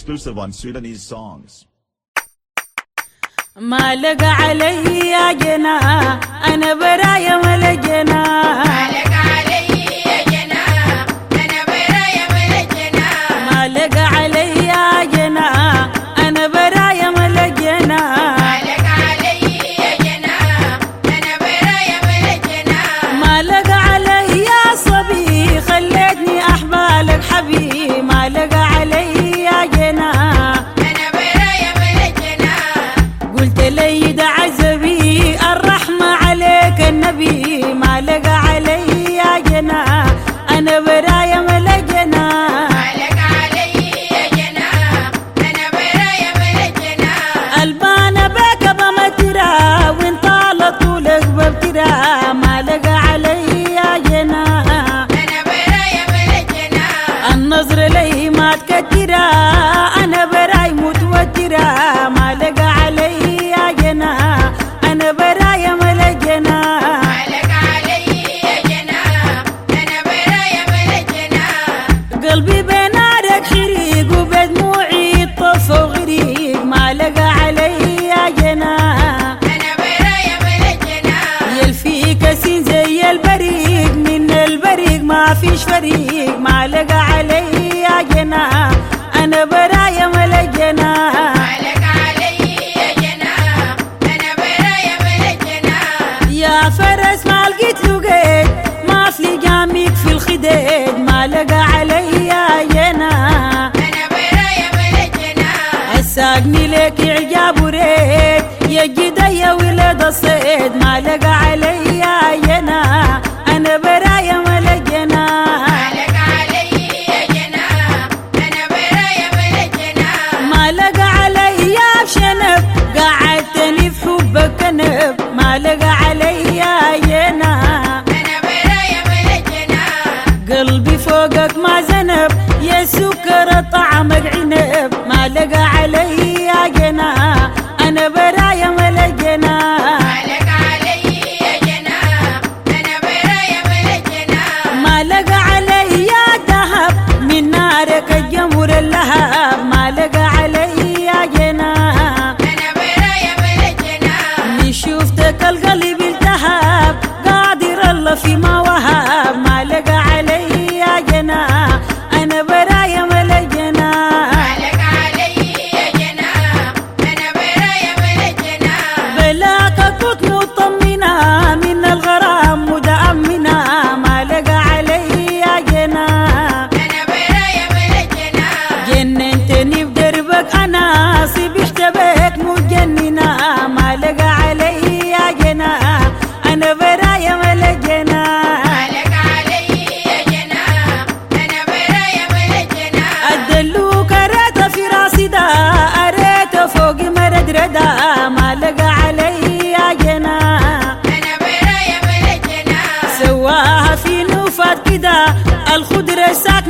exclusive on Sudanese songs. ما لقى علي يا جنا أنا برايا ولا جنا. ما لقى علي يا جنا أنا برايا ولا جنا. ما لقى علي يا جنا أنا برايا ولا جنا. ما لقى علي يا جنا أنا برايا ولا جنا. ما لقى علي يا صبي خليتني أحبالك حبي. ما لقى علي يا جنا أنا برايا ولا جنا. قلت لي ده عزبي الرحمة عليك النبي. ما لقى علي يا جنا أنا برايا ولا جنا. ما لقى علي يا جنا أنا برايا ولا جنا. البانا بك بمترا وين طالت طولك ببترا. ما لقى علي يا جنا أنا برايا ولا جنا. النظر لي ما تكترا أنا براي متوترا. ما لقى علي يا جنا أنا برايا ولا جنا. ما لقى علي يا جنا أنا برايا ولا جنا. قلبي بنارك حريق وبدموعي طف وغريق. ما لقى علي يا جنا أنا برايا ولا جنا. يلفيك سين زي البريق من البريق ما فيش فريق. ما لقى علي يا جنا أنا برايا ولا جنا. ما لقى علي يا جنا أنا برايا ولا جنا. يا فرس ما لقيت له قيد ما في جامك في الخديد. ما لقى علي يا جنا أنا برايا ولا جنا. الساقني لك إعجاب وريد يا جدي ولد الصيد. ما لقى علي يا جنا أنا برايا ولا جنا. ما لقى علي يا جنا أنا برايا ولا جنا. ما لقى علي يا بشنب قعدتني في حبك كنب. ما لقى علي يا جنا أنا برايا ولا جنا. قلبي فوقك ما زنب يا سكر طعمك عنب. ما لقى علي يا جنا أنا برايا ولا جنا. ما لقى علي يا جنا أنا برايا ولا جنا. ما لقى علي يا ذهب من نارك الجمر اللهب. ما لقى علي يا جنا أنا برايا ولا جنا. من شوفتك القلب التهب قادر الله فيما وهب. ما لقى علي يا جنا أنا برايا ولا جنا. ما لقى علي يا جنا أنا برايا ولا جنا. بلاك كنت مطمنة من الغرام متأمنة. ما لقى علي يا جنا أنا برايا ولا جنا. جننتني بدربك أنا صبحت بك مجننة. ما لقى علي يا جنا أنا برايا ولا جنا. ما لقى علي يا جنا أنا برايا ولا جنا. الدلوك أريت في راسي دا أريت فوق مرد ردا. ما لقى علي يا جنا أنا برايا ولا جنا. سواها في نوفات كده الخضرة ساكنة